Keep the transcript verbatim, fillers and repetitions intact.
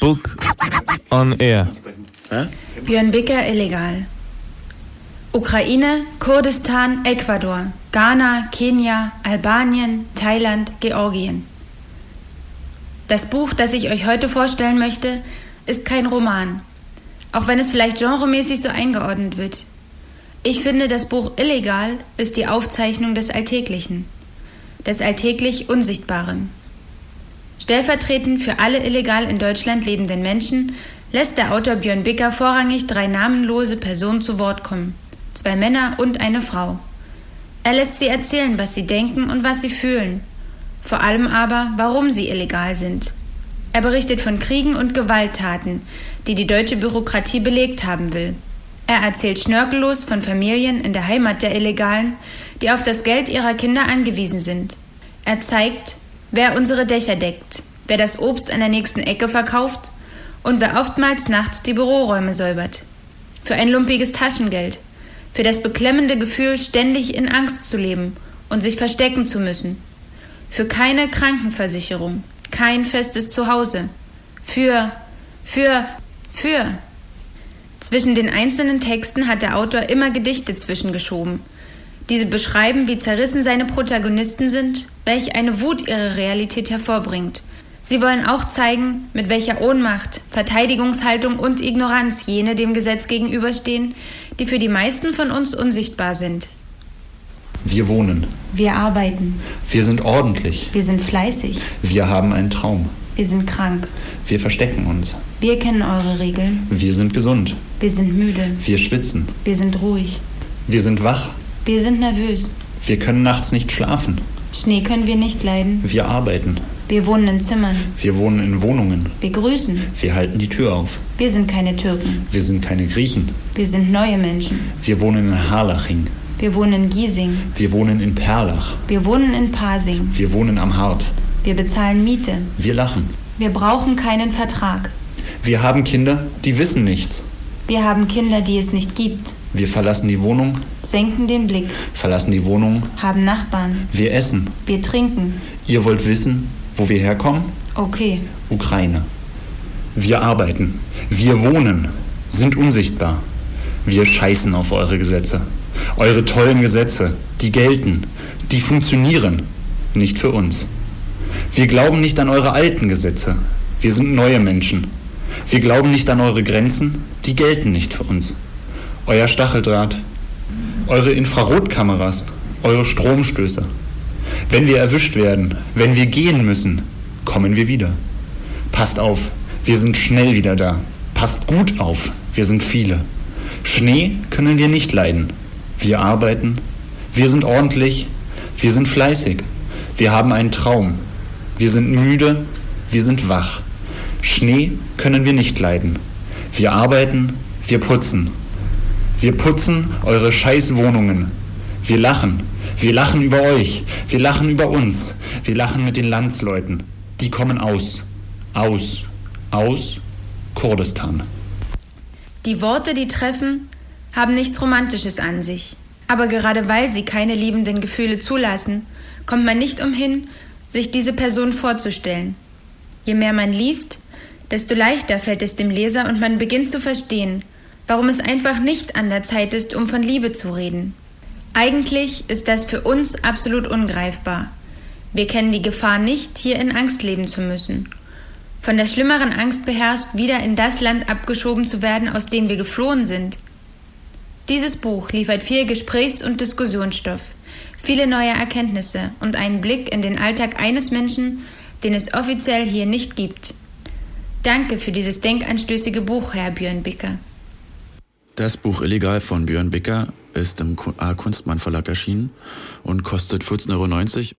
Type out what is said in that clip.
Book on Air. Hä? Björn Bicker illegal. Ukraine, Kurdistan, Ecuador, Ghana, Kenia, Albanien, Thailand, Georgien. Das Buch, das ich euch heute vorstellen möchte, ist kein Roman, auch wenn es vielleicht genremäßig so eingeordnet wird. Ich finde, das Buch Illegal ist die Aufzeichnung des Alltäglichen, des alltäglich Unsichtbaren. Stellvertretend für alle illegal in Deutschland lebenden Menschen lässt der Autor Björn Bicker vorrangig drei namenlose Personen zu Wort kommen, zwei Männer und eine Frau. Er lässt sie erzählen, was sie denken und was sie fühlen, vor allem aber, warum sie illegal sind. Er berichtet von Kriegen und Gewalttaten, die die deutsche Bürokratie belegt haben will. Er erzählt schnörkellos von Familien in der Heimat der Illegalen, die auf das Geld ihrer Kinder angewiesen sind. Er zeigt, wer unsere Dächer deckt, wer das Obst an der nächsten Ecke verkauft und wer oftmals nachts die Büroräume säubert. Für ein lumpiges Taschengeld, für das beklemmende Gefühl, ständig in Angst zu leben und sich verstecken zu müssen. Für keine Krankenversicherung, kein festes Zuhause. Für, für, für. Zwischen den einzelnen Texten hat der Autor immer Gedichte zwischengeschoben. Diese beschreiben, wie zerrissen seine Protagonisten sind, welch eine Wut ihre Realität hervorbringt. Sie wollen auch zeigen, mit welcher Ohnmacht, Verteidigungshaltung und Ignoranz jene dem Gesetz gegenüberstehen, die für die meisten von uns unsichtbar sind. Wir wohnen. Wir arbeiten. Wir sind ordentlich. Wir sind fleißig. Wir haben einen Traum. Wir sind krank. Wir verstecken uns. Wir kennen eure Regeln. Wir sind gesund. Wir sind müde. Wir schwitzen. Wir sind ruhig. Wir sind wach. Wir sind nervös. Wir können nachts nicht schlafen. Schnee können wir nicht leiden. Wir arbeiten. Wir wohnen in Zimmern. Wir wohnen in Wohnungen. Wir grüßen. Wir halten die Tür auf. Wir sind keine Türken. Wir sind keine Griechen. Wir sind neue Menschen. Wir wohnen in Harlaching. Wir wohnen in Giesing. Wir wohnen in Perlach. Wir wohnen in Pasing. Wir wohnen am Hart. Wir bezahlen Miete. Wir lachen. Wir brauchen keinen Vertrag. Wir haben Kinder, die wissen nichts. Wir haben Kinder, die es nicht gibt. Wir verlassen die Wohnung, Senken den Blick. verlassen die Wohnung. Haben Nachbarn. Wir essen. Wir trinken. Ihr wollt wissen, wo wir herkommen? Okay. Ukraine. Wir arbeiten. Wir wohnen. Sind unsichtbar. Wir scheißen auf eure Gesetze. Eure tollen Gesetze, die gelten, die funktionieren. Nicht für uns. Wir glauben nicht an eure alten Gesetze. Wir sind neue Menschen. Wir glauben nicht an eure Grenzen. Die gelten nicht für uns. Euer Stacheldraht, eure Infrarotkameras, eure Stromstöße. Wenn wir erwischt werden, wenn wir gehen müssen, kommen wir wieder. Passt auf, wir sind schnell wieder da. Passt gut auf, wir sind viele. Schnee können wir nicht leiden. Wir arbeiten, wir sind ordentlich, wir sind fleißig. Wir haben einen Traum. Wir sind müde, wir sind wach. Schnee können wir nicht leiden. Wir arbeiten, wir putzen. Wir putzen eure scheiß Wohnungen. Wir lachen. Wir lachen über euch. Wir lachen über uns. Wir lachen mit den Landsleuten. Die kommen aus. Aus. Aus Kurdistan. Die Worte, die treffen, haben nichts Romantisches an sich. Aber gerade weil sie keine liebenden Gefühle zulassen, kommt man nicht umhin, sich diese Person vorzustellen. Je mehr man liest, desto leichter fällt es dem Leser und man beginnt zu verstehen, warum es einfach nicht an der Zeit ist, um von Liebe zu reden. Eigentlich ist das für uns absolut ungreifbar. Wir kennen die Gefahr nicht, hier in Angst leben zu müssen. Von der schlimmeren Angst beherrscht, wieder in das Land abgeschoben zu werden, aus dem wir geflohen sind. Dieses Buch liefert viel Gesprächs- und Diskussionsstoff, viele neue Erkenntnisse und einen Blick in den Alltag eines Menschen, den es offiziell hier nicht gibt. Danke für dieses denkanstößige Buch, Herr Björn Bicker. Das Buch Illegal von Björn Bicker ist im A. Kunstmann Verlag erschienen und kostet vierzehn Euro neunzig.